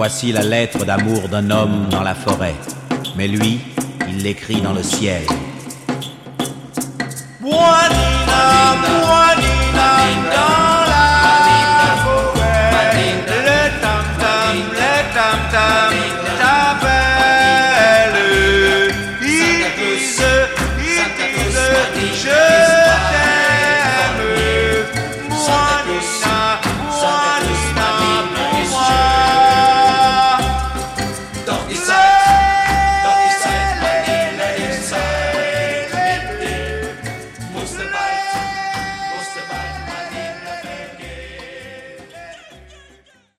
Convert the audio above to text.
Voici la lettre d'amour d'un homme dans la forêt. Mais lui, il l'écrit dans le ciel. Juanina, Juanina,